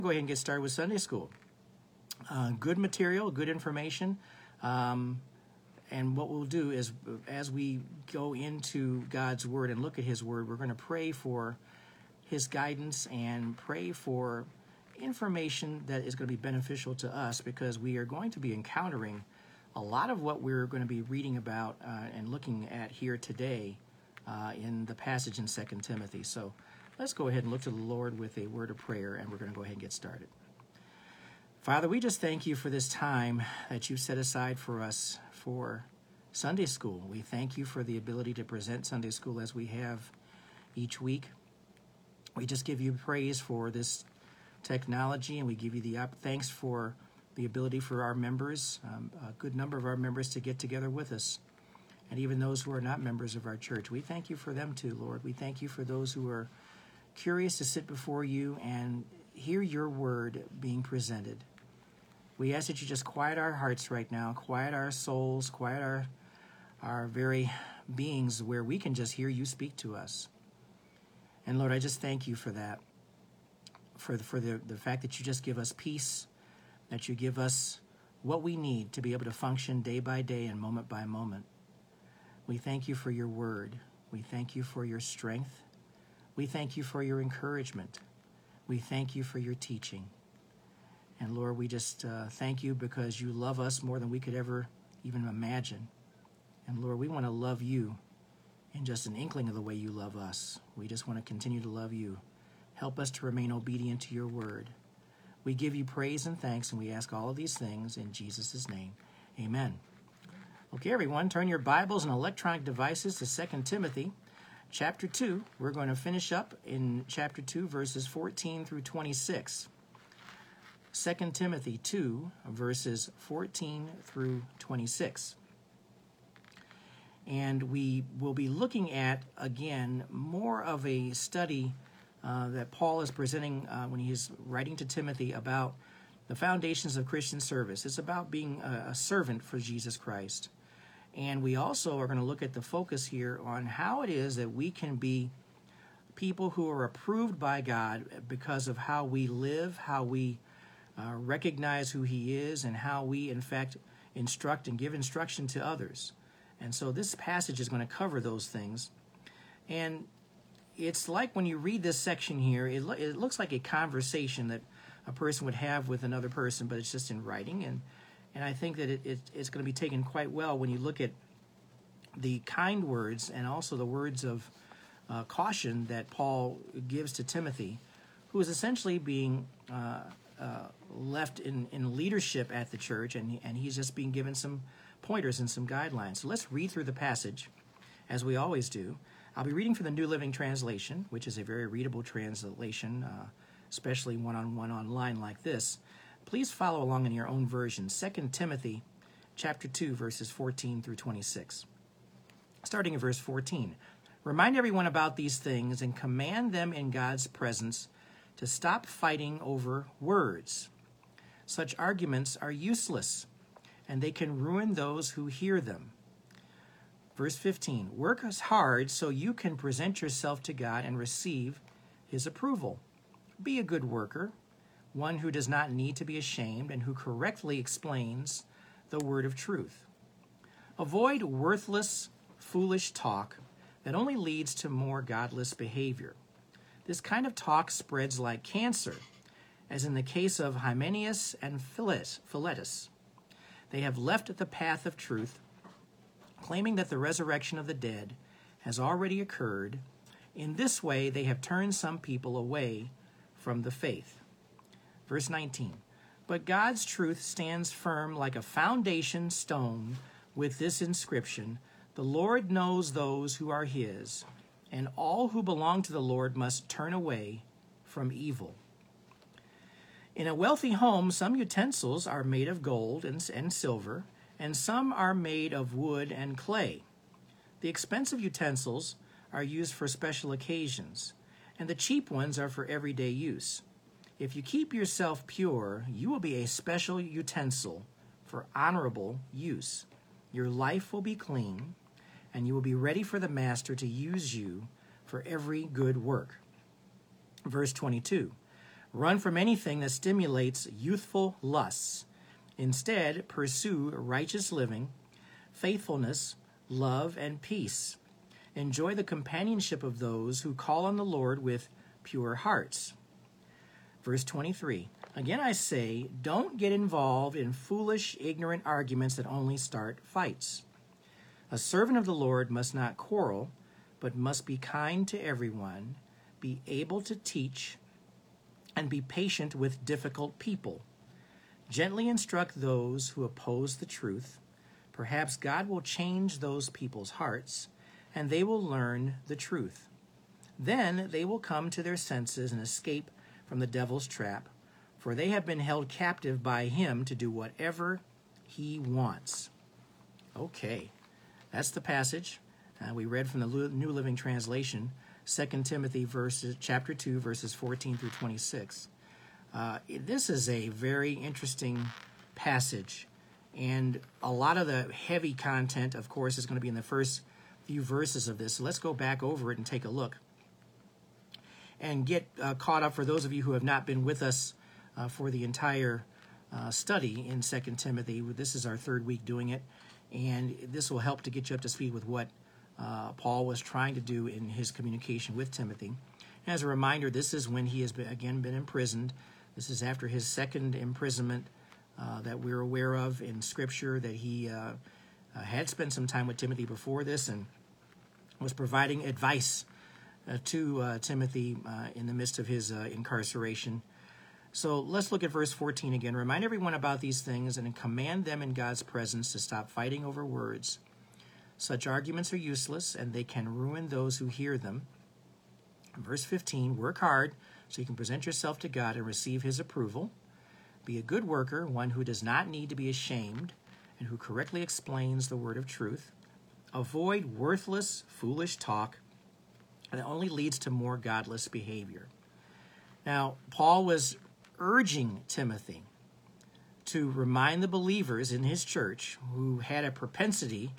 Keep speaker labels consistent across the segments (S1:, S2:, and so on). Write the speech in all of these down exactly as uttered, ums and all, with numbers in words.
S1: Go ahead and get started with Sunday school. Uh, good material, good information. Um, and what we'll do is, as we go into God's Word and look at His Word, we're going to pray for His guidance and pray for information that is going to be beneficial to us, because we are going to be encountering a lot of what we're going to be reading about uh, and looking at here today uh, in the passage in Second Timothy. So let's go ahead and look to the Lord with a word of prayer, and we're going to go ahead and get started. Father, we just thank you for this time that you've set aside for us for Sunday school. We thank you for the ability to present Sunday school as we have each week. We just give you praise for this technology, and we give you the up thanks for the ability for our members, um, a good number of our members, to get together with us. And even those who are not members of our church, we thank you for them too, Lord. We thank you for those who are curious to sit before you and hear your word being presented. We ask that you just quiet our hearts right now, quiet our souls, quiet our our very beings, where we can just hear you speak to us. And Lord, I just thank you for that, for the, for the, the fact that you just give us peace, that you give us what we need to be able to function day by day and moment by moment. We thank you for your word. We thank you for your strength. We thank you for your encouragement. We thank you for your teaching. And Lord, we just uh, thank you because you love us more than we could ever even imagine. And Lord, we want to love you in just an inkling of the way you love us. We just want to continue to love you. Help us to remain obedient to your word. We give you praise and thanks, and we ask all of these things in Jesus' name. Amen. Okay, everyone, turn your Bibles and electronic devices to Second Timothy chapter two. We're going to finish up in chapter two, verses fourteen through twenty-six. Second Timothy two, verses fourteen through twenty-six. And we will be looking at, again, more of a study uh, that Paul is presenting uh, when he's writing to Timothy about the foundations of Christian service. It's about being a, a servant for Jesus Christ. And we also are going to look at the focus here on how it is that we can be people who are approved by God because of how we live, how we uh, recognize who He is, and how we, in fact, instruct and give instruction to others. And so this passage is going to cover those things. And it's like when you read this section here, it, lo- it looks like a conversation that a person would have with another person, but it's just in writing. And and I think that it, it, it's going to be taken quite well when you look at the kind words and also the words of uh, caution that Paul gives to Timothy, who is essentially being uh, uh, left in, in leadership at the church, and, and he's just being given some pointers and some guidelines. So let's read through the passage, as we always do. I'll be reading from the New Living Translation, which is a very readable translation, uh, especially one-on-one online like this. Please follow along in your own version. Second Timothy chapter two, verses fourteen through twenty-six. Starting at verse fourteen. Remind everyone about these things and command them in God's presence to stop fighting over words. Such arguments are useless, and they can ruin those who hear them. Verse fifteen, work as hard so you can present yourself to God and receive His approval. Be a good worker, one who does not need to be ashamed and who correctly explains the word of truth. Avoid worthless, foolish talk that only leads to more godless behavior. This kind of talk spreads like cancer, as in the case of Hymenaeus and Philetus. They have left the path of truth, claiming that the resurrection of the dead has already occurred. In this way, they have turned some people away from the faith. Verse nineteen, but God's truth stands firm like a foundation stone with this inscription, the Lord knows those who are His, and all who belong to the Lord must turn away from evil. In a wealthy home, some utensils are made of gold and, and silver, and some are made of wood and clay. The expensive utensils are used for special occasions, and the cheap ones are for everyday use. If you keep yourself pure, you will be a special utensil for honorable use. Your life will be clean, and you will be ready for the master to use you for every good work. Verse twenty-two, Run from anything that stimulates youthful lusts. Instead, pursue righteous living, faithfulness, love, and peace. Enjoy the companionship of those who call on the Lord with pure hearts. Verse twenty-three, again I say, don't get involved in foolish, ignorant arguments that only start fights. A servant of the Lord must not quarrel, but must be kind to everyone, be able to teach, and be patient with difficult people. Gently instruct those who oppose the truth. Perhaps God will change those people's hearts, and they will learn the truth. Then they will come to their senses and escape from the devil's trap, for they have been held captive by him to do whatever he wants. Okay, that's the passage. Uh, we read from the New Living Translation, Second Timothy verses, chapter two, verses fourteen through twenty-six. Uh, this is a very interesting passage, and a lot of the heavy content, of course, is going to be in the first few verses of this. So let's go back over it and take a look and get uh, caught up for those of you who have not been with us uh, for the entire uh, study in Second Timothy. This is our third week doing it, and this will help to get you up to speed with what uh, Paul was trying to do in his communication with Timothy. As a reminder, this is when he has been, again been imprisoned. This is after his second imprisonment uh, that we're aware of in Scripture, that he uh, uh, had spent some time with Timothy before this and was providing advice uh, to uh, Timothy uh, in the midst of his uh, incarceration. So let's look at verse fourteen again. Remind everyone about these things and command them in God's presence to stop fighting over words. Such arguments are useless, and they can ruin those who hear them. Verse fifteen, work hard so you can present yourself to God and receive his approval. Be a good worker, one who does not need to be ashamed and who correctly explains the word of truth. Avoid worthless, foolish talk that only leads to more godless behavior. Now, Paul was urging Timothy to remind the believers in his church who had a propensity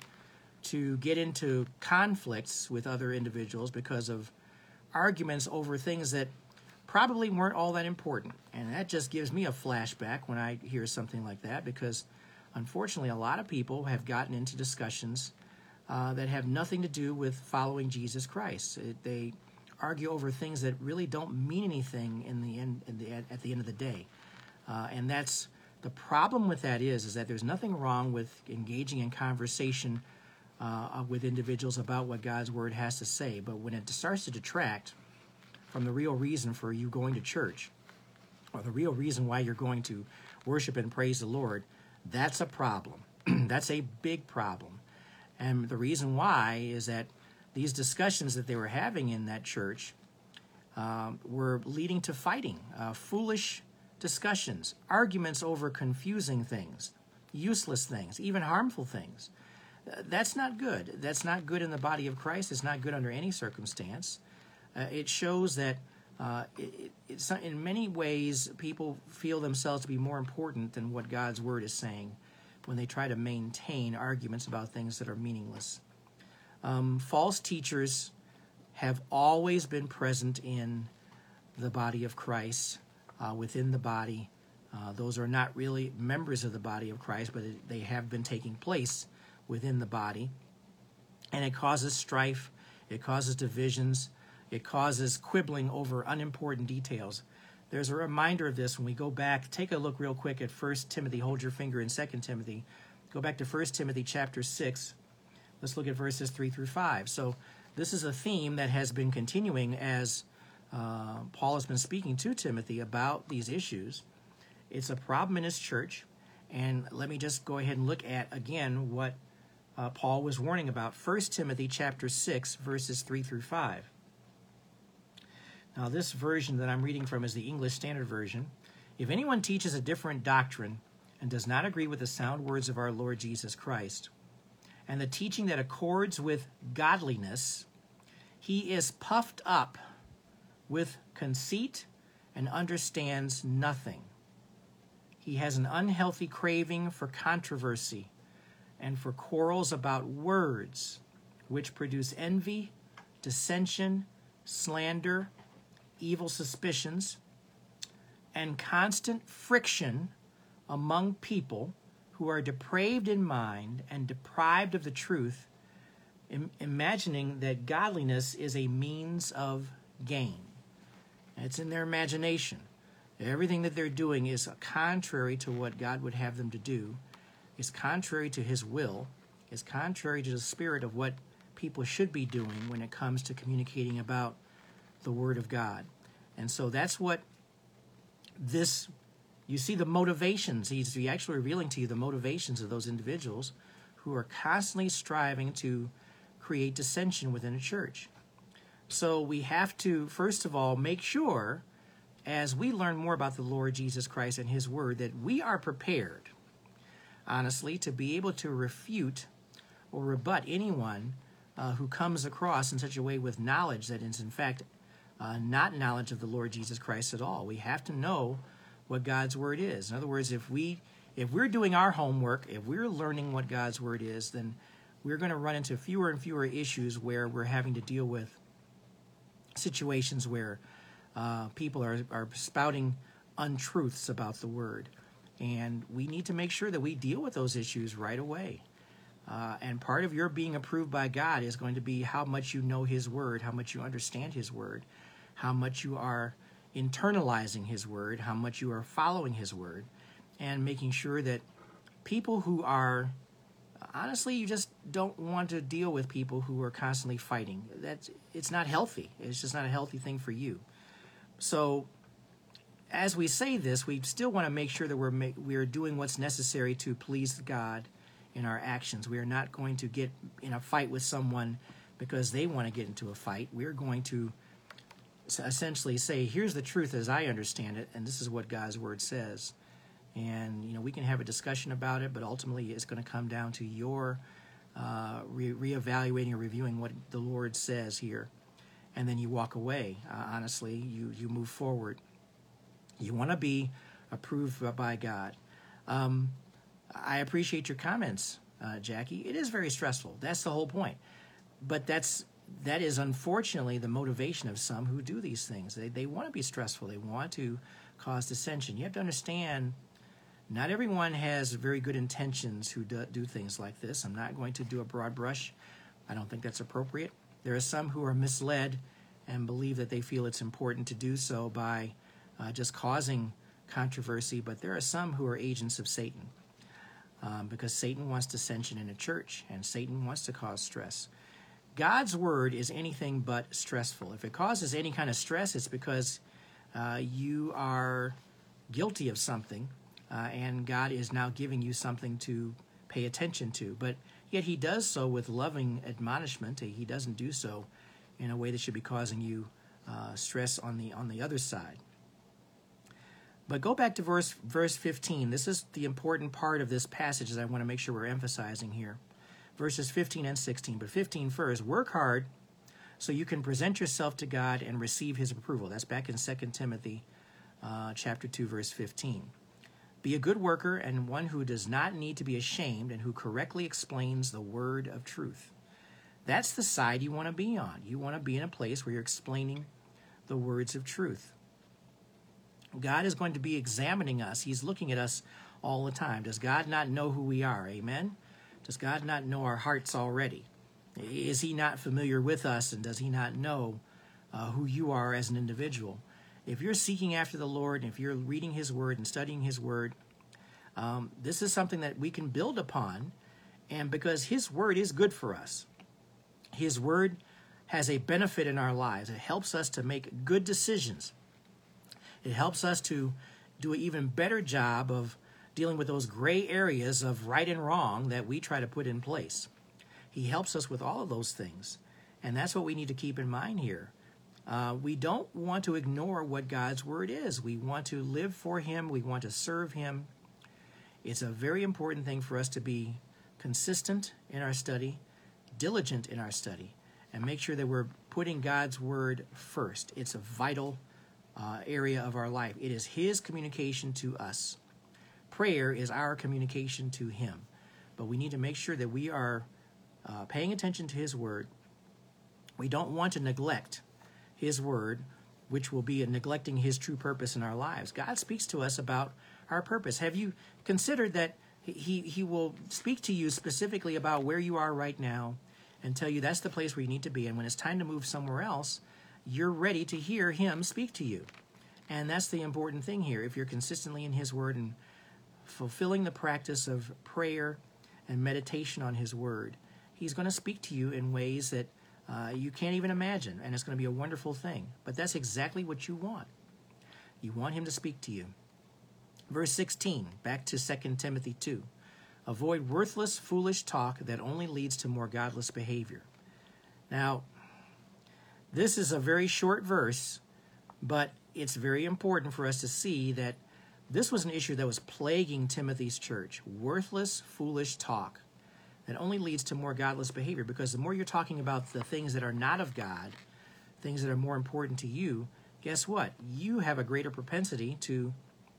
S1: to get into conflicts with other individuals because of arguments over things that probably weren't all that important. And that just gives me a flashback when I hear something like that, because unfortunately a lot of people have gotten into discussions uh, that have nothing to do with following Jesus Christ. It, they argue over things that really don't mean anything in the end, in the, at the end of the day. Uh, and that's the problem with that is, is that there's nothing wrong with engaging in conversation uh, with individuals about what God's word has to say. But when it starts to detract from the real reason for you going to church, or the real reason why you're going to worship and praise the Lord, that's a problem. That's a big problem. And the reason why is that these discussions that they were having in that church um, were leading to fighting, uh, foolish discussions, arguments over confusing things, useless things, even harmful things. Uh, that's not good. That's not good in the body of Christ. It's not good under any circumstance. Uh, it shows that uh, it, it, it's in many ways people feel themselves to be more important than what God's word is saying when they try to maintain arguments about things that are meaningless. Um, false teachers have always been present in the body of Christ, uh, within the body. Uh, those are not really members of the body of Christ, but it, they have been taking place within the body. And it causes strife, it causes divisions, it causes quibbling over unimportant details. There's a reminder of this when we go back. Take a look real quick at First Timothy. Hold your finger in Second Timothy. Go back to First Timothy chapter six. Let's look at verses three through five. So this is a theme that has been continuing as uh, Paul has been speaking to Timothy about these issues. It's a problem in his church. And let me just go ahead and look at, again, what uh, Paul was warning about. First Timothy chapter six, verses three through five. Now, this version that I'm reading from is the English Standard Version. If anyone teaches a different doctrine and does not agree with the sound words of our Lord Jesus Christ, and the teaching that accords with godliness, he is puffed up with conceit and understands nothing. He has an unhealthy craving for controversy and for quarrels about words, which produce envy, dissension, slander, evil suspicions. and constant friction among people who are depraved in mind and deprived of the truth, im- imagining that godliness is a means of gain. It's in their imagination. Everything that they're doing is contrary to what God would have them to do, is contrary to his will, is contrary to the spirit of what people should be doing when it comes to communicating about the Word of God. And so that's what this, you see the motivations, he's actually revealing to you the motivations of those individuals who are constantly striving to create dissension within a church. So we have to, first of all, make sure, as we learn more about the Lord Jesus Christ and his Word, that we are prepared, honestly, to be able to refute or rebut anyone uh, who comes across in such a way with knowledge that is, in fact, uh, not knowledge of the Lord Jesus Christ at all. We have to know what God's Word is. In other words, if we if we're doing our homework, if we're learning what God's Word is, then we're going to run into fewer and fewer issues where we're having to deal with situations where uh, people are, are spouting untruths about the Word. And we need to make sure that we deal with those issues right away. Uh, and part of your being approved by God is going to be how much you know his Word, how much you understand his Word, how much you are internalizing his Word, how much you are following his Word, and making sure that people who are, honestly, you just don't want to deal with people who are constantly fighting. That's, it's not healthy. It's just not a healthy thing for you. So as we say this, we still want to make sure that we're ma- we're doing what's necessary to please God in our actions. We are not going to get in a fight with someone because they want to get into a fight. We're going to essentially say, here's the truth as I understand it, and this is what God's Word says. And, you know, we can have a discussion about it, but ultimately it's going to come down to your uh, re- reevaluating or reviewing what the Lord says here. And then you walk away. Uh, honestly, you, you move forward. You want to be approved by God. Um, I appreciate your comments, uh, Jackie. It is very stressful. That's the whole point. But that's that is unfortunately the motivation of some who do these things. They they want to be stressful. They want to cause dissension. You have to understand, not everyone has very good intentions who do, do things like this. I'm not going to do a broad brush. I don't think that's appropriate. There are some who are misled and believe that they feel it's important to do so by uh, just causing controversy. But there are some who are agents of Satan. Um, because Satan wants dissension in a church, and Satan wants to cause stress. God's Word is anything but stressful. If it causes any kind of stress, it's because uh, you are guilty of something, uh, and God is now giving you something to pay attention to. But yet he does so with loving admonishment. He doesn't do so in a way that should be causing you uh, stress on the on the other side. But go back to verse verse fifteen. This is the important part of this passage that I want to make sure we're emphasizing here. Verses fifteen and sixteen. But fifteen first, work hard so you can present yourself to God and receive his approval. That's back in Second Timothy uh, chapter two, verse fifteen. Be a good worker and one who does not need to be ashamed and who correctly explains the word of truth. That's the side you want to be on. You want to be in a place where you're explaining the words of truth. God is going to be examining us. He's looking at us all the time. Does God not know who we are? Amen? Does God not know our hearts already? Is he not familiar with us, and does he not know uh, who you are as an individual? If you're seeking after the Lord, and if you're reading his word and studying his word, um, this is something that we can build upon, and because his word is good for us. His word has a benefit in our lives. It helps us to make good decisions. It helps us to do an even better job of dealing with those gray areas of right and wrong that we try to put in place. He helps us with all of those things. And that's what we need to keep in mind here. Uh, we don't want to ignore what God's word is. We want to live for him. We want to serve him. It's a very important thing for us to be consistent in our study, diligent in our study, and make sure that we're putting God's word first. It's a vital Uh, area of our life. It is his communication to us. Prayer is our communication to him. But we need to make sure that we are uh, paying attention to his word. We don't want to neglect his word which will be neglecting his true purpose in our lives. God speaks to us about our purpose. Have you considered that he, he will speak to you specifically about where you are right now and tell you that's the place where you need to be, and when it's time to move somewhere else, you're ready to hear him speak to you. And that's the important thing here. If you're consistently in his word and fulfilling the practice of prayer and meditation on his word, he's going to speak to you in ways that uh, you can't even imagine, and it's going to be a wonderful thing. But that's exactly what you want. You want him to speak to you. Verse sixteen, back to Second Timothy two. Avoid worthless, foolish talk that only leads to more godless behavior. Now, this is a very short verse, but it's very important for us to see that this was an issue that was plaguing Timothy's church. Worthless, foolish talk that only leads to more godless behavior, because the more you're talking about the things that are not of God, things that are more important to you, guess what? You have a greater propensity to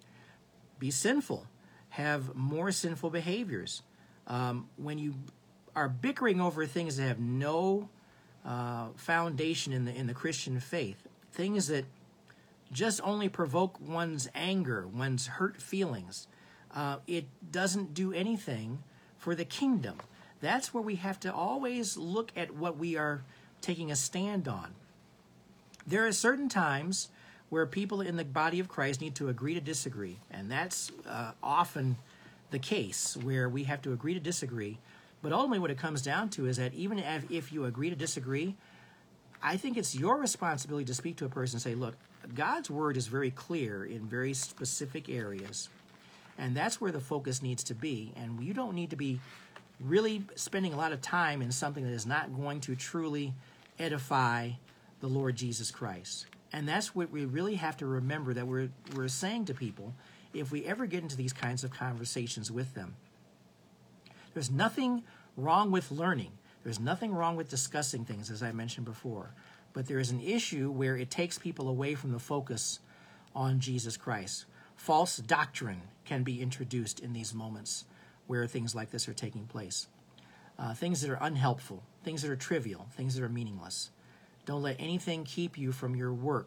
S1: be sinful, have more sinful behaviors. Um, when you are bickering over things that have no uh, foundation in the in the Christian faith, things that just only provoke one's anger, one's hurt feelings, uh, it doesn't do anything for the kingdom. That's where we have to always look at what we are taking a stand on. There are certain times where people in the body of Christ need to agree to disagree, and that's uh, often the case, where we have to agree to disagree. But ultimately what it comes down to is that even if, if you agree to disagree, I think it's your responsibility to speak to a person and say, look, God's word is very clear in very specific areas, and that's where the focus needs to be. And you don't need to be really spending a lot of time in something that is not going to truly edify the Lord Jesus Christ. And that's what we really have to remember, that we're we're saying to people if we ever get into these kinds of conversations with them. There's nothing wrong with learning. There's nothing wrong with discussing things, as I mentioned before. But there is an issue where it takes people away from the focus on Jesus Christ. False doctrine can be introduced in these moments where things like this are taking place. Uh, things that are unhelpful, things that are trivial, things that are meaningless. Don't let anything keep you from your work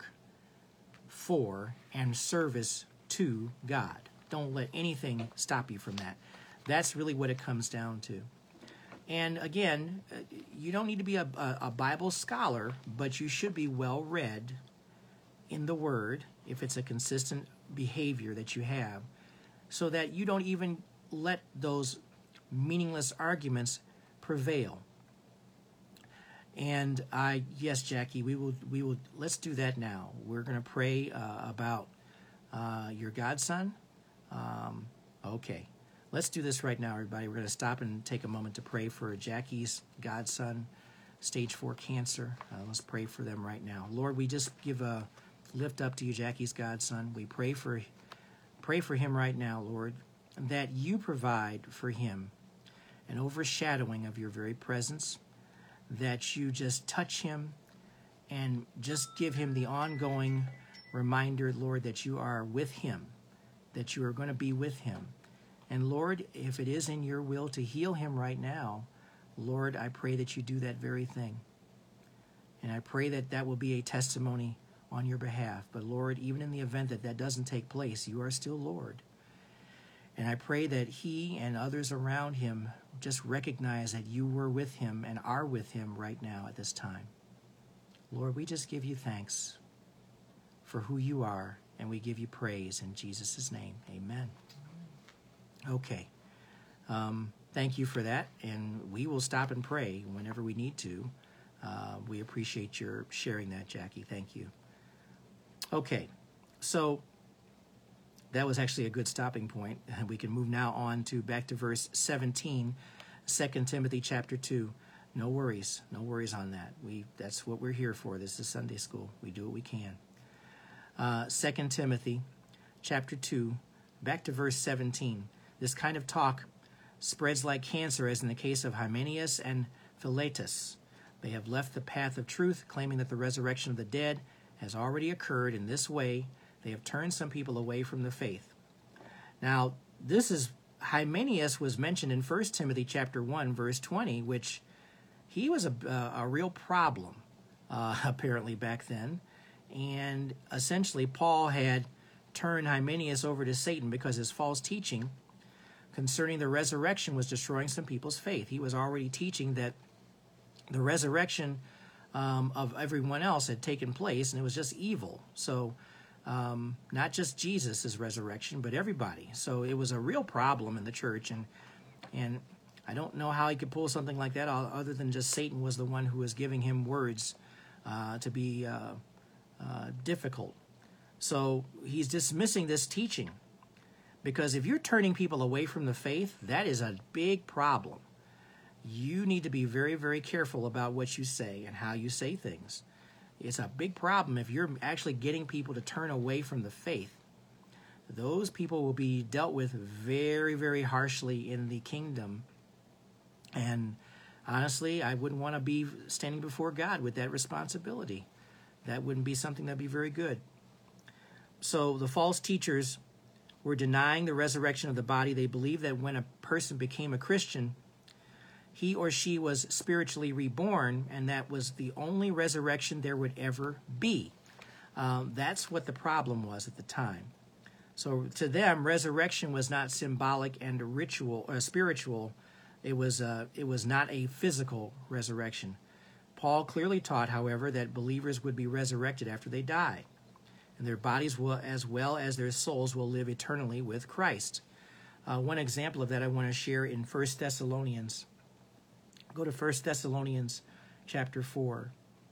S1: for and service to God. Don't let anything stop you from that. That's really what it comes down to. And again, you don't need to be a, a, a Bible scholar, but you should be well read in the Word, if it's a consistent behavior that you have, so that you don't even let those meaningless arguments prevail. And I, yes, Jackie, we will, we will. Let's do that now. We're going to pray uh, about uh, your godson. Um, okay, let's do this right now, everybody. We're going to stop and take a moment to pray for Jackie's godson, stage four cancer. Uh, let's pray for them right now. Lord, we just give a lift up to you, Jackie's godson. We pray for, pray for him right now, Lord, that you provide for him an overshadowing of your very presence, that you just touch him and just give him the ongoing reminder, Lord, that you are with him, that you are going to be with him. And Lord, if it is in your will to heal him right now, Lord, I pray that you do that very thing. And I pray that that will be a testimony on your behalf. But Lord, even in the event that that doesn't take place, you are still Lord. And I pray that he and others around him just recognize that you were with him and are with him right now at this time. Lord, we just give you thanks for who you are, and we give you praise in Jesus' name. Amen. Okay. Um, thank you for that, and we will stop and pray whenever we need to. Uh, we appreciate your sharing that, Jackie. Thank you. Okay, so that was actually a good stopping point. We can move now on to back to verse seventeen, Second Timothy chapter two. No worries, no worries on that. We that's what we're here for. This is Sunday school. We do what we can. Uh, Second Timothy chapter two, back to verse seventeen. This kind of talk spreads like cancer, as in the case of Hymenaeus and Philetus. They have left the path of truth, claiming that the resurrection of the dead has already occurred. In this way, they have turned some people away from the faith. Now, this is, Hymenaeus was mentioned in First Timothy chapter one, verse twenty, which he was a, uh, a real problem, uh, apparently back then. and essentially Paul had turned Hymenaeus over to Satan because his false teaching concerning the resurrection was destroying some people's faith. He was already teaching that the resurrection um, of everyone else had taken place, and it was just evil. So um, not just Jesus' resurrection, but everybody. So it was a real problem in the church, and and I don't know how he could pull something like that other than just Satan was the one who was giving him words uh, to be uh, uh, difficult. So he's dismissing this teaching, because if you're turning people away from the faith, that is a big problem. You need to be very, very careful about what you say and how you say things. It's a big problem if you're actually getting people to turn away from the faith. Those people will be dealt with very, very harshly in the kingdom. And honestly, I wouldn't want to be standing before God with that responsibility. That wouldn't be something that'd be very good. So the false teachers were denying the resurrection of the body. They believed that when a person became a Christian, he or she was spiritually reborn, and that was the only resurrection there would ever be. Um, that's what the problem was at the time. So to them, resurrection was not symbolic and ritual or spiritual. It was uh, it was not a physical resurrection. Paul clearly taught, however, that believers would be resurrected after they die, and their bodies will, as well as their souls, will live eternally with Christ. Uh, one example of that I want to share in First Thessalonians. Go to First Thessalonians chapter four.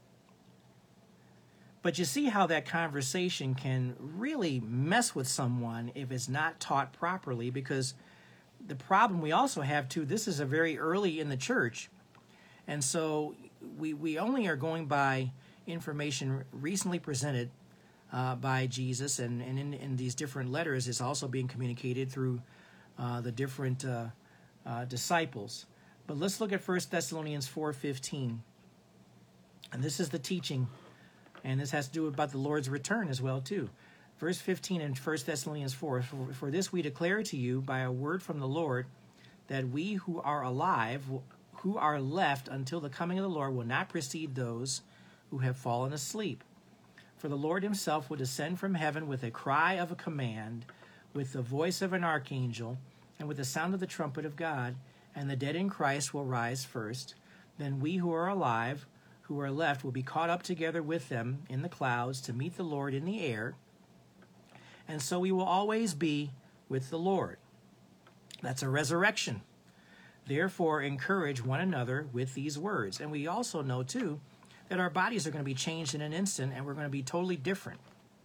S1: But you see how that conversation can really mess with someone if it's not taught properly, because the problem we also have, too, this is a very early in the church, and so we, we only are going by information recently presented uh, by Jesus, and, and in, in these different letters it's also being communicated through uh, the different uh, uh, disciples. But let's look at First Thessalonians four fifteen. And this is the teaching, and this has to do about the Lord's return as well, too. Verse fifteen in First Thessalonians four, for, for this we declare to you by a word from the Lord, that we who are alive, who are left until the coming of the Lord, will not precede those who have fallen asleep. For the Lord himself will descend from heaven with a cry of a command, with the voice of an archangel, and with the sound of the trumpet of God, and the dead in Christ will rise first. Then we who are alive, who are left, will be caught up together with them in the clouds to meet the Lord in the air, and so we will always be with the Lord. That's a resurrection. Therefore, encourage one another with these words. And we also know, too, that our bodies are going to be changed in an instant, and we're going to be totally different.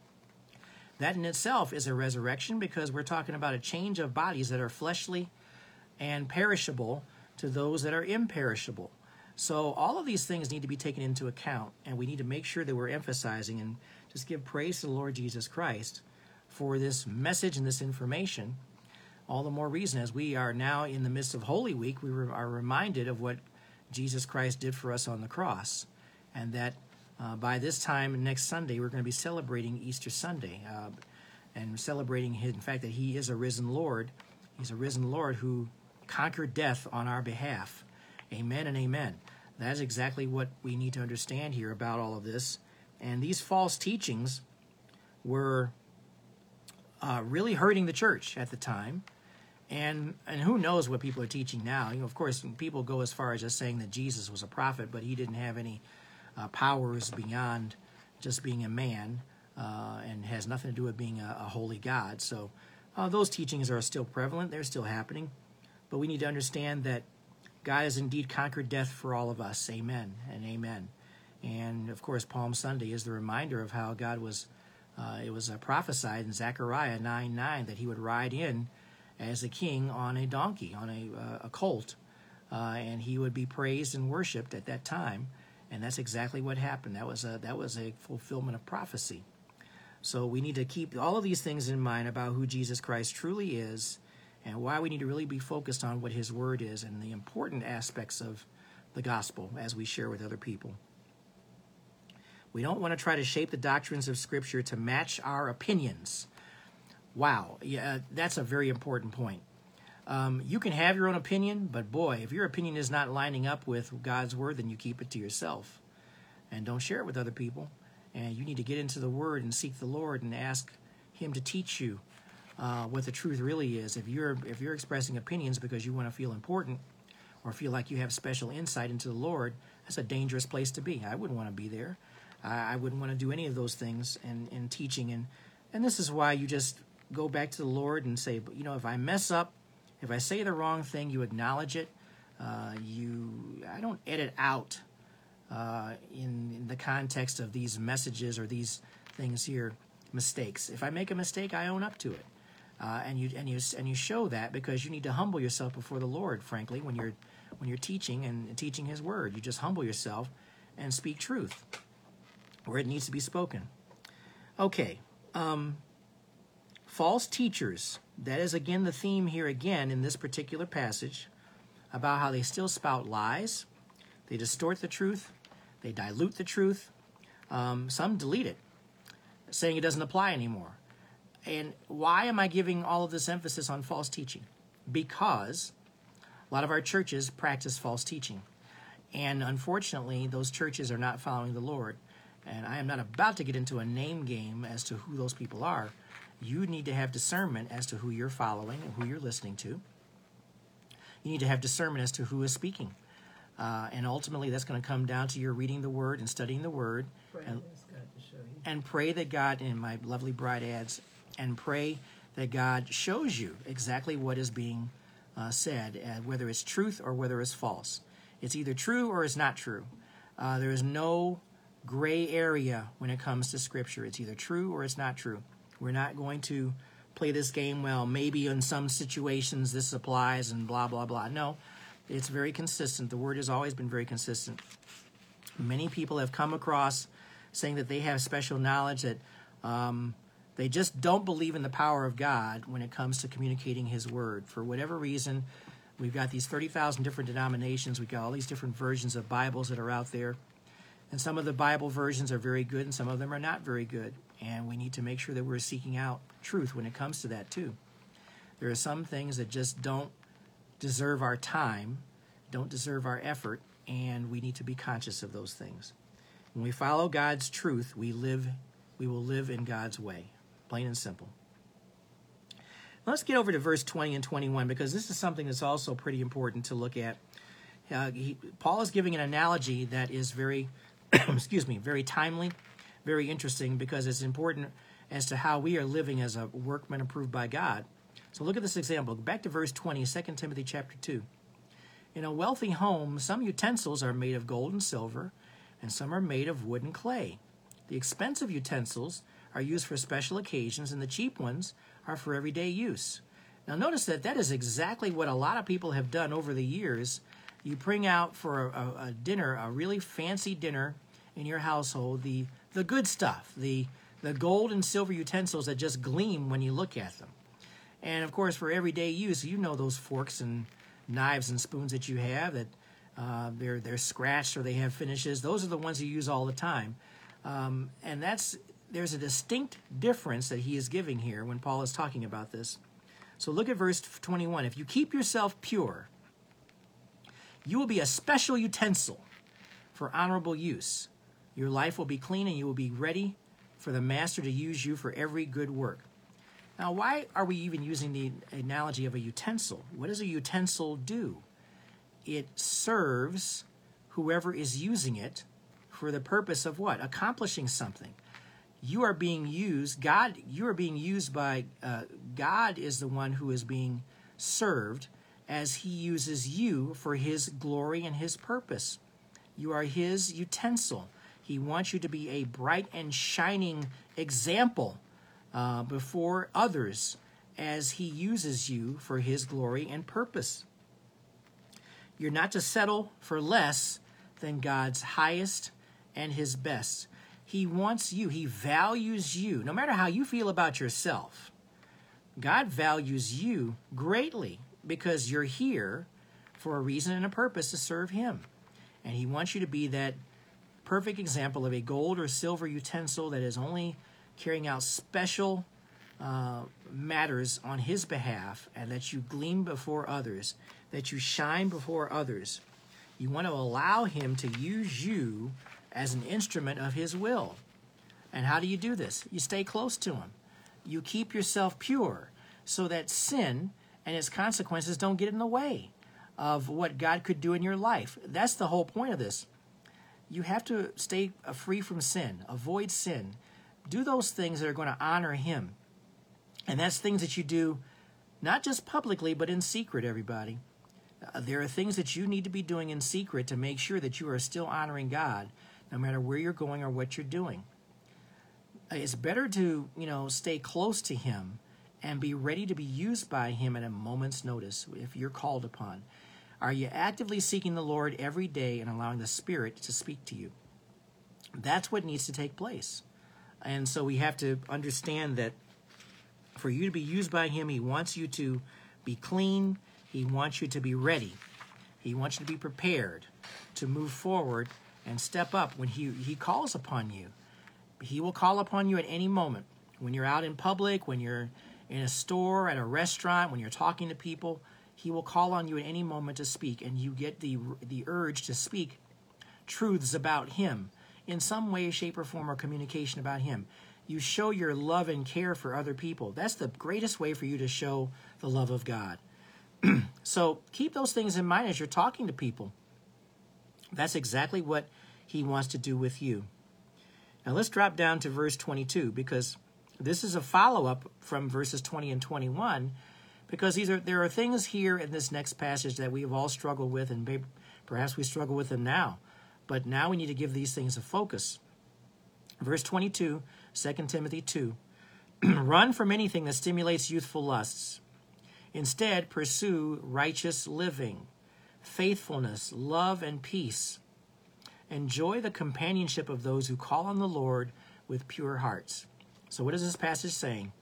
S1: That in itself is a resurrection, because we're talking about a change of bodies that are fleshly and perishable to those that are imperishable. So all of these things need to be taken into account, and we need to make sure that we're emphasizing and just give praise to the Lord Jesus Christ for this message and this information. All the more reason, as we are now in the midst of Holy Week, we are reminded of what Jesus Christ did for us on the cross, and that uh, by this time next Sunday, we're going to be celebrating Easter Sunday, uh, and celebrating his, in fact, that he is a risen Lord. He's a risen Lord who conquered death on our behalf. Amen and amen. That is exactly what we need to understand here about all of this. And these false teachings were uh, really hurting the church at the time. And and who knows what people are teaching now. You know, of course, people go as far as just saying that Jesus was a prophet, but he didn't have any uh, powers beyond just being a man, uh, and has nothing to do with being a, a holy God. So uh, those teachings are still prevalent. They're still happening. But we need to understand that God has indeed conquered death for all of us. Amen and amen. And, of course, Palm Sunday is the reminder of how God was, uh, it was uh, prophesied in Zechariah nine nine that he would ride in as a king on a donkey, on a, uh, a colt, uh, and he would be praised and worshipped at that time. And that's exactly what happened. That was a, that was a fulfillment of prophecy. So we need to keep all of these things in mind about who Jesus Christ truly is, and why we need to really be focused on what his word is and the important aspects of the gospel as we share with other people. We don't want to try to shape the doctrines of Scripture to match our opinions. Wow, yeah, that's a very important point. Um, you can have your own opinion, but boy, if your opinion is not lining up with God's word, then you keep it to yourself and don't share it with other people. And you need to get into the Word and seek the Lord and ask Him to teach you uh, what the truth really is. If you're if you're expressing opinions because you want to feel important or feel like you have special insight into the Lord, that's a dangerous place to be. I wouldn't want to be there. I, I wouldn't want to do any of those things in, in teaching. And, and this is why you just go back to the Lord and say, you know, if I mess up, if I say the wrong thing, you acknowledge it. Uh, you, I don't edit out uh, in, in the context of these messages or these things here, mistakes. If I make a mistake, I own up to it, uh, and you and you and you show that because you need to humble yourself before the Lord. Frankly, when you're when you're teaching and teaching His Word, you just humble yourself and speak truth where it needs to be spoken. Okay, um, false teachers. That is again the theme here again in this particular passage, about how they still spout lies, they distort the truth, they dilute the truth, um, some delete it, saying it doesn't apply anymore. And why am I giving all of this emphasis on false teaching? Because a lot of our churches practice false teaching. And unfortunately, those churches are not following the Lord. And I am not about to get into a name game as to who those people are. You need to have discernment as to who you're following and who you're listening to. You need to have discernment as to who is speaking. Uh, and ultimately, that's going to come down to your reading the Word and studying the Word.
S2: Pray
S1: And,
S2: God to show you.
S1: and pray that God, and my lovely bride adds, and pray that God shows you exactly what is being uh, said, uh, whether it's truth or whether it's false. It's either true or it's not true. Uh, there is no gray area when it comes to Scripture. It's either true or it's not true. We're not going to play this game, well, maybe in some situations this applies and blah, blah, blah. No, it's very consistent. The Word has always been very consistent. Many people have come across saying that they have special knowledge, that um, they just don't believe in the power of God when it comes to communicating His Word. For whatever reason, we've got these thirty thousand different denominations. We've got all these different versions of Bibles that are out there. And some of the Bible versions are very good, and some of them are not very good. And we need to make sure that we're seeking out truth when it comes to that, too. There are some things that just don't deserve our time, don't deserve our effort, and we need to be conscious of those things. When we follow God's truth, we live, we will live in God's way, plain and simple. Let's get over to verse twenty and twenty-one, because this is something that's also pretty important to look at. Uh, he, Paul is giving an analogy that is very, excuse me, very timely, very interesting, because it's important as to how we are living as a workman approved by God. So look at this example. Back to verse twenty, Second Timothy chapter two. In a wealthy home, some utensils are made of gold and silver, and some are made of wood and clay. The expensive utensils are used for special occasions, and the cheap ones are for everyday use. Now notice that that is exactly what a lot of people have done over the years. You bring out for a, a dinner, a really fancy dinner in your household, the, the good stuff, the, the gold and silver utensils that just gleam when you look at them. And of course, for everyday use, you know those forks and knives and spoons that you have that uh, they're they're scratched or they have finishes. Those are the ones you use all the time. Um, and that's there's a distinct difference that he is giving here when Paul is talking about this. So look at verse twenty-one. If you keep yourself pure, you will be a special utensil for honorable use. Your life will be clean and you will be ready for the master to use you for every good work. Now, why are we even using the analogy of a utensil? What does a utensil do? It serves whoever is using it for the purpose of what? Accomplishing something. You are being used, God, you are being used by, uh, God is the one who is being served as he uses you for his glory and his purpose. You are his utensil. He wants you to be a bright and shining example uh, before others as he uses you for his glory and purpose. You're not to settle for less than God's highest and his best. He wants you. He values you. No matter how you feel about yourself, God values you greatly because you're here for a reason and a purpose to serve him. And he wants you to be that perfect example of a gold or silver utensil that is only carrying out special uh, matters on his behalf, and that you gleam before others, that you shine before others. You want to allow him to use you as an instrument of his will. And how do you do this? You stay close to him. You keep yourself pure so that sin and its consequences don't get in the way of what God could do in your life. That's the whole point of this. You have to stay free from sin, avoid sin, do those things that are going to honor him. And that's things that you do not just publicly, but in secret, everybody. Uh, there are things that you need to be doing in secret to make sure that you are still honoring God, no matter where you're going or what you're doing. It's better to, you know, stay close to him and be ready to be used by him at a moment's notice if you're called upon. Are you actively seeking the Lord every day and allowing the Spirit to speak to you? That's what needs to take place. And so we have to understand that for you to be used by him, he wants you to be clean. He wants you to be ready. He wants you to be prepared to move forward and step up when he, he calls upon you. He will call upon you at any moment. When you're out in public, when you're in a store, at a restaurant, when you're talking to people, he will call on you at any moment to speak, and you get the the urge to speak truths about him in some way, shape, or form, or communication about him. You show your love and care for other people. That's the greatest way for you to show the love of God. So keep those things in mind as you're talking to people. That's exactly what he wants to do with you. Now let's drop down to verse twenty-two, because this is a follow-up from verses twenty and twenty-one, because these are there are things here in this next passage that we have all struggled with, and maybe, perhaps we struggle with them now. But now we need to give these things a focus. Verse twenty-two, Second Timothy two. Run from anything that stimulates youthful lusts. Instead, pursue righteous living, faithfulness, love, and peace. Enjoy the companionship of those who call on the Lord with pure hearts. So what is this passage saying?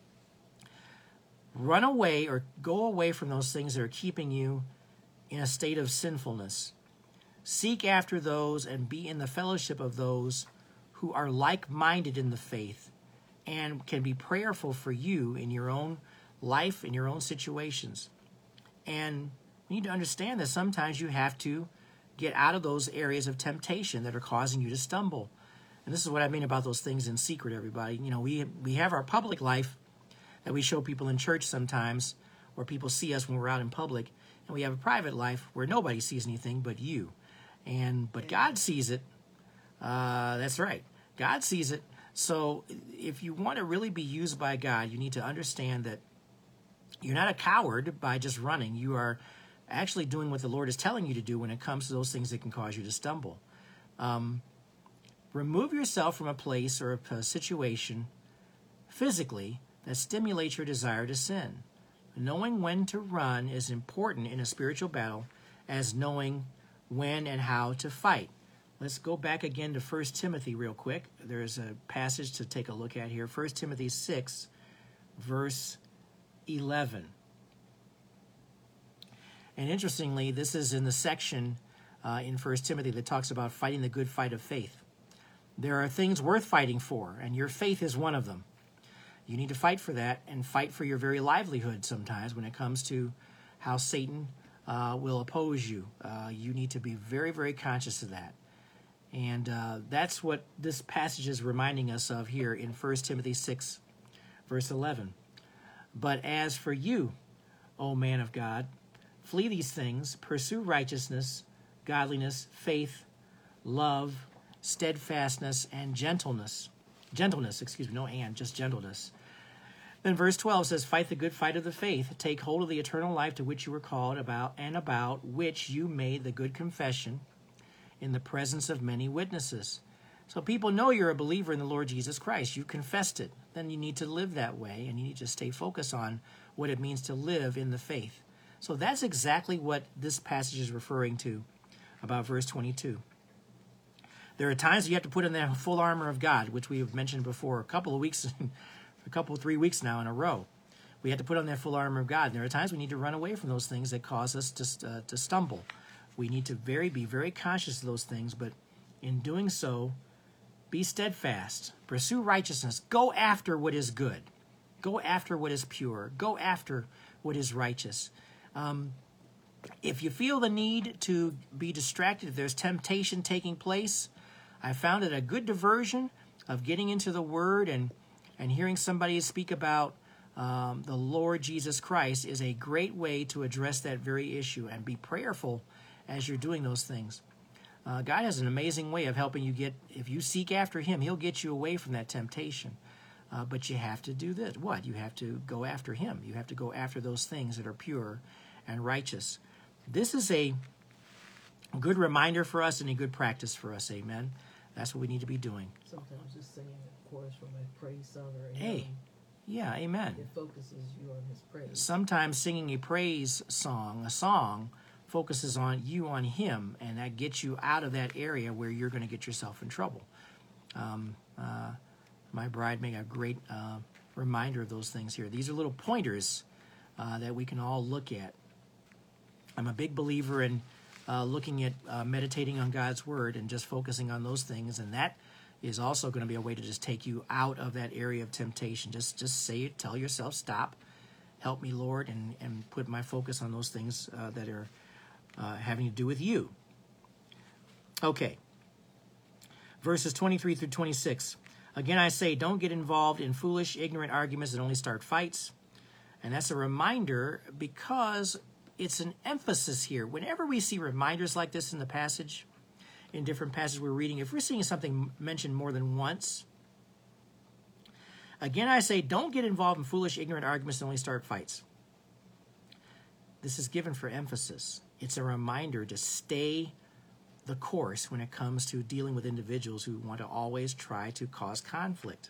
S1: Run away or go away from those things that are keeping you in a state of sinfulness. Seek after those and be in the fellowship of those who are like-minded in the faith and can be prayerful for you in your own life, in your own situations. And you need to understand that sometimes you have to get out of those areas of temptation that are causing you to stumble. And this is what I mean about those things in secret, everybody. You know, we we have our public life that we show people in church sometimes, where people see us when we're out in public, and we have a private life where nobody sees anything but you. And but God sees it. Uh, that's right. God sees it. So if you want to really be used by God, you need to understand that you're not a coward by just running. You are actually doing what the Lord is telling you to do when it comes to those things that can cause you to stumble. Um, remove yourself from a place or a, a situation physically that stimulates your desire to sin. Knowing when to run is important in a spiritual battle as knowing when and how to fight. Let's go back again to First Timothy real quick. There's a passage to take a look at here. First Timothy six, verse eleven. And interestingly, this is in the section uh, in First Timothy that talks about fighting the good fight of faith. There are things worth fighting for, and your faith is one of them. You need to fight for that and fight for your very livelihood sometimes when it comes to how Satan uh, will oppose you. Uh, you need to be very, very conscious of that. And uh, that's what this passage is reminding us of here in First Timothy six, verse eleven. But as for you, O man of God, flee these things, pursue righteousness, godliness, faith, love, steadfastness, and gentleness. Gentleness, excuse me, no and, just gentleness. Then verse twelve says, fight the good fight of the faith. Take hold of the eternal life to which you were called, about and about which you made the good confession in the presence of many witnesses. So people know you're a believer in the Lord Jesus Christ. You confessed it. Then you need to live that way, and you need to stay focused on what it means to live in the faith. So that's exactly what this passage is referring to about verse twenty-two. There are times you have to put in the full armor of God, which we have mentioned before a couple of weeks, a couple, three weeks now in a row. We have to put on that full armor of God. And there are times we need to run away from those things that cause us to, uh, to stumble. We need to very be very conscious of those things, but in doing so, be steadfast. Pursue righteousness. Go after what is good. Go after what is pure. Go after what is righteous. Um, if you feel the need to be distracted, if there's temptation taking place, I found that a good diversion of getting into the Word and, and hearing somebody speak about um, the Lord Jesus Christ is a great way to address that very issue, and be prayerful as you're doing those things. Uh, God has an amazing way of helping you get, if you seek after Him, He'll get you away from that temptation. Uh, but you have to do this. What? You have to go after Him. You have to go after those things that are pure and righteous. This is a good reminder for us and a good practice for us. Amen. That's what we need to be doing.
S2: Sometimes just singing a chorus from a praise song or a
S1: Hey,
S2: hymn,
S1: yeah, amen.
S2: it focuses you on His praise.
S1: Sometimes singing a praise song, a song, focuses on you, on Him, and that gets you out of that area where you're going to get yourself in trouble. Um, uh, my bride made a great uh, reminder of those things here. These are little pointers uh, that we can all look at. I'm a big believer in uh, looking at uh, meditating on God's Word and just focusing on those things, and that is also going to be a way to just take you out of that area of temptation. Just just say it, tell yourself, stop, help me, Lord, and, and put my focus on those things uh, that are uh, having to do with you. Okay. Verses twenty-three through twenty-six. Again, I say, don't get involved in foolish, ignorant arguments that only start fights. And that's a reminder because it's an emphasis here. Whenever we see reminders like this in the passage, in different passages we're reading, if we're seeing something mentioned more than once, again, I say, don't get involved in foolish, ignorant arguments that only start fights. This is given for emphasis. It's a reminder to stay the course when it comes to dealing with individuals who want to always try to cause conflict.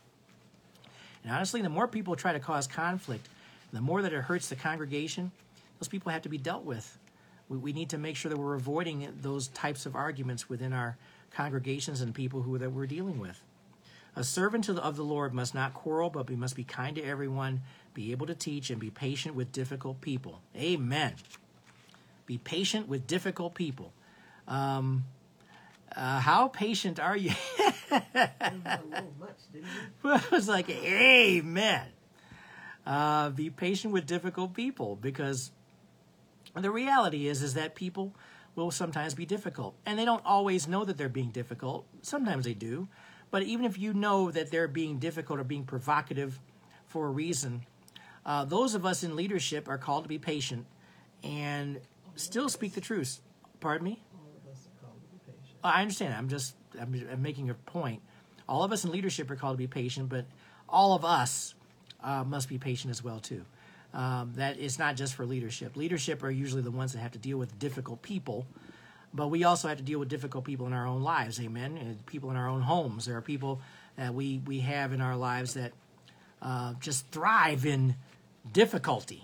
S1: And honestly, the more people try to cause conflict, the more that it hurts the congregation, those people have to be dealt with. We, we need to make sure that we're avoiding those types of arguments within our congregations and people who that we're dealing with. A servant of the, of the Lord must not quarrel, but we must be kind to everyone, be able to teach, and be patient with difficult people. Amen. Be patient with difficult people. Um, uh, how patient are you?
S2: A little much, didn't you?
S1: It was like, amen. Uh, be patient with difficult people, because the reality is, is that people will sometimes be difficult. And they don't always know that they're being difficult. Sometimes they do. But even if you know that they're being difficult or being provocative for a reason, uh, those of us in leadership are called to be patient and still speak the truth. Pardon me? I understand. I'm just I'm, I'm making a point. All of us in leadership are called to be patient, but all of us uh, must be patient as well too. Um, that is not just for leadership. Leadership are usually the ones that have to deal with difficult people, but we also have to deal with difficult people in our own lives. Amen. And people in our own homes. There are people that we we have in our lives that uh, just thrive in difficulty.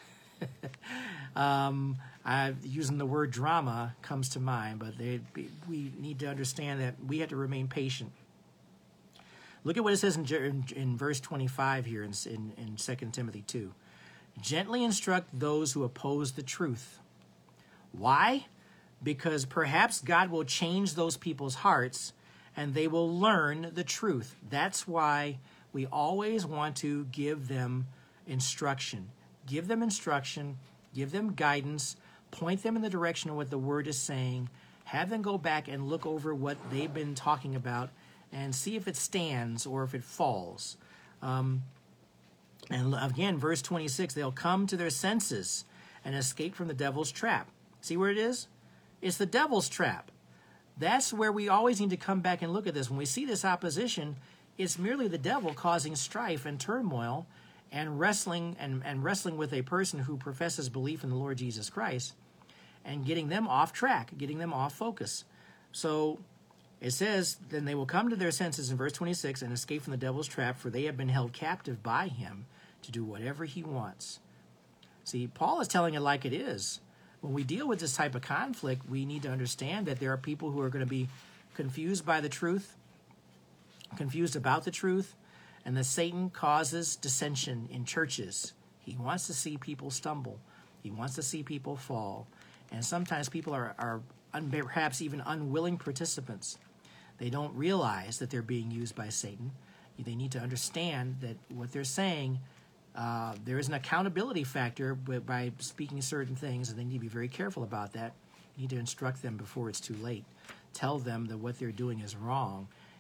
S1: um, I, using the word drama comes to mind, but they, we need to understand that we have to remain patient. Look at what it says in, in, in verse twenty-five here in, in, in Second Timothy two. Gently instruct those who oppose the truth. Why? Because perhaps God will change those people's hearts and they will learn the truth. That's why we always want to give them instruction. Give them instruction, give them guidance, point them in the direction of what the Word is saying, have them go back and look over what they've been talking about and see if it stands or if it falls. Um, and again, verse twenty-six, they'll come to their senses and escape from the devil's trap. See where it is? It's the devil's trap. That's where we always need to come back and look at this. When we see this opposition, it's merely the devil causing strife and turmoil and wrestling and, and wrestling with a person who professes belief in the Lord Jesus Christ and getting them off track, getting them off focus. So it says, then they will come to their senses in verse twenty-six and escape from the devil's trap, for they have been held captive by him to do whatever he wants. See, Paul is telling it like it is. When we deal with this type of conflict, we need to understand that there are people who are going to be confused by the truth, confused about the truth, and that Satan causes dissension in churches. He wants to see people stumble. He wants to see people fall. And sometimes people are, are un, perhaps even unwilling participants. They don't realize that they're being used by Satan. They need to understand that what they're saying, uh, there is an accountability factor by speaking certain things, and they need to be very careful about that. You need to instruct them before it's too late. Tell them that what they're doing is wrong,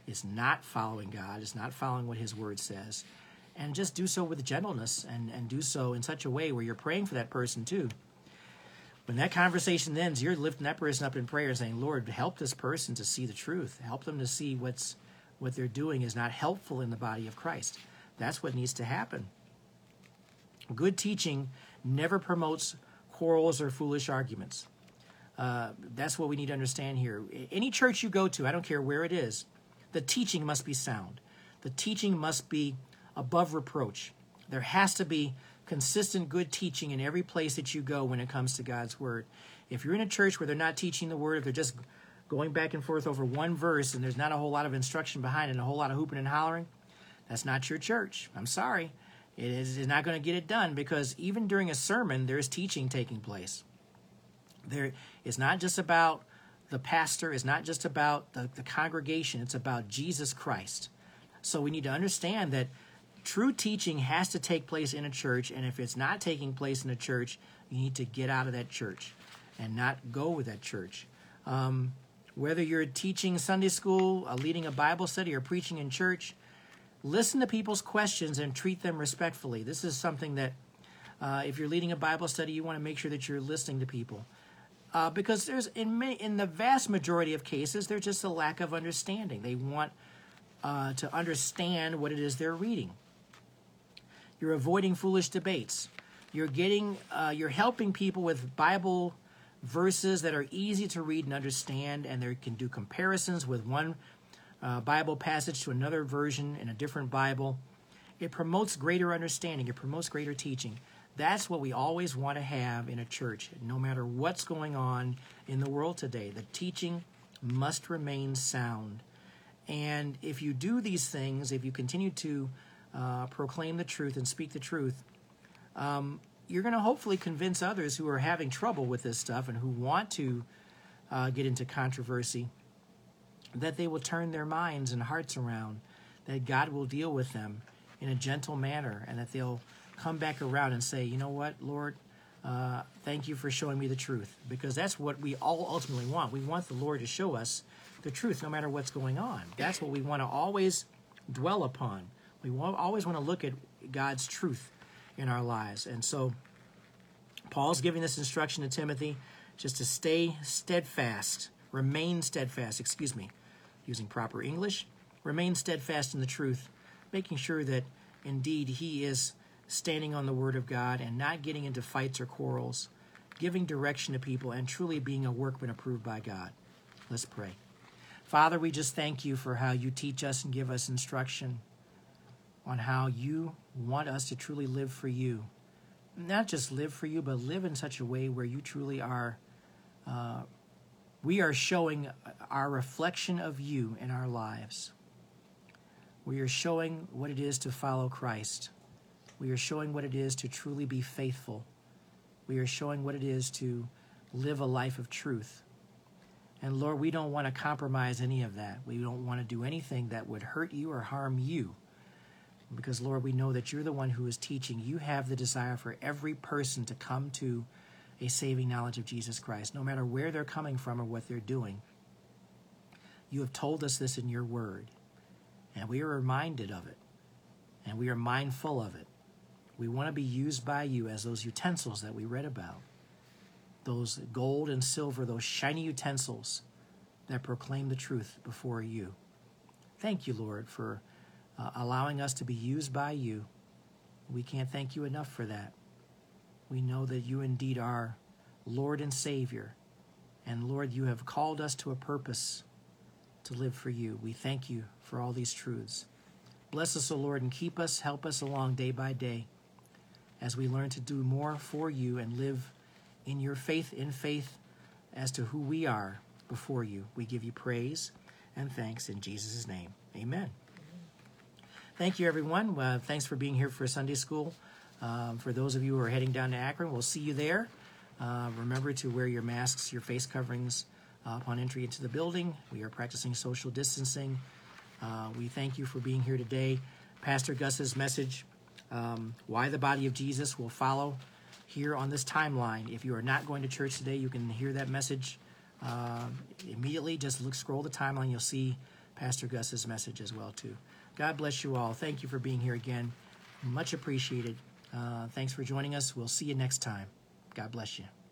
S1: is not following God, is not following what his word says. And just do so with gentleness, and, and do so in such a way where you're praying for that person too. When that conversation ends, you're lifting that person up in prayer and saying, Lord, help this person to see the truth. Help them to see what's what they're doing is not helpful in the body of Christ. That's what needs to happen. Good teaching never promotes quarrels or foolish arguments. Uh, that's what we need to understand here. Any church you go to, I don't care where it is, the teaching must be sound. The teaching must be above reproach. There has to be consistent good teaching in every place that you go when it comes to God's word. If you're in a church where they're not teaching the word, if they're just going back and forth over one verse and there's not a whole lot of instruction behind it and a whole lot of hooping and hollering, that's not your church. I'm sorry. It is it's not going to get it done, because even during a sermon, there's teaching taking place. There, it's not just about the pastor. It's not just about the, the congregation. It's about Jesus Christ. So we need to understand that true teaching has to take place in a church, and if it's not taking place in a church, you need to get out of that church and not go with that church. Um, whether you're teaching Sunday school, uh, leading a Bible study, or preaching in church, listen to people's questions and treat them respectfully. This is something that uh, if you're leading a Bible study, you want to make sure that you're listening to people. Uh, because there's in many, in the vast majority of cases, there's just a lack of understanding. They want uh, to understand what it is they're reading. You're avoiding foolish debates. You're getting, uh, you're helping people with Bible verses that are easy to read and understand, and they can do comparisons with one uh, Bible passage to another version in a different Bible. It promotes greater understanding. It promotes greater teaching. That's what we always want to have in a church, no matter what's going on in the world today. The teaching must remain sound. And if you do these things, if you continue to uh, proclaim the truth and speak the truth, um, you're going to hopefully convince others who are having trouble with this stuff and who want to uh, get into controversy that they will turn their minds and hearts around, that God will deal with them in a gentle manner, and that they'll come back around and say, you know what, Lord, uh, thank you for showing me the truth. Because that's what we all ultimately want. We want the Lord to show us the truth no matter what's going on. That's what we want to always dwell upon. We want, always want to look at God's truth in our lives. And so Paul's giving this instruction to Timothy just to stay steadfast, remain steadfast, excuse me, using proper English, remain steadfast in the truth, making sure that indeed he is standing on the word of God and not getting into fights or quarrels, giving direction to people, and truly being a workman approved by God. Let's pray. Father, we just thank you for how you teach us and give us instruction on how you want us to truly live for you. Not just live for you, but live in such a way where you truly are, uh, we are showing our reflection of you in our lives. We are showing what it is to follow Christ. We are showing what it is to truly be faithful. We are showing what it is to live a life of truth. And Lord, we don't want to compromise any of that. We don't want to do anything that would hurt you or harm you. Because, Lord, we know that you're the one who is teaching. You have the desire for every person to come to a saving knowledge of Jesus Christ, no matter where they're coming from or what they're doing. You have told us this in your word, and we are reminded of it, and we are mindful of it. We want to be used by you as those utensils that we read about, those gold and silver, those shiny utensils that proclaim the truth before you. Thank you, Lord, for uh, allowing us to be used by you. We can't thank you enough for that. We know that you indeed are Lord and Savior. And Lord, you have called us to a purpose to live for you. We thank you for all these truths. Bless us, O Lord, and keep us, help us along day by day as we learn to do more for you and live in your faith, in faith as to who we are before you. We give you praise and thanks in Jesus' name. Amen. Thank you, everyone. Uh, thanks for being here for Sunday school. Um, for those of you who are heading down to Akron, we'll see you there. Uh, remember to wear your masks, your face coverings uh, upon entry into the building. We are practicing social distancing. Uh, we thank you for being here today. Pastor Gus's message, um, Why the Body of Jesus, will follow here on this timeline. If you are not going to church today, you can hear that message uh, immediately. Just look, scroll the timeline. You'll see Pastor Gus's message as well, too. God bless you all. Thank you for being here again. Much appreciated. Uh, thanks for joining us. We'll see you next time. God bless you.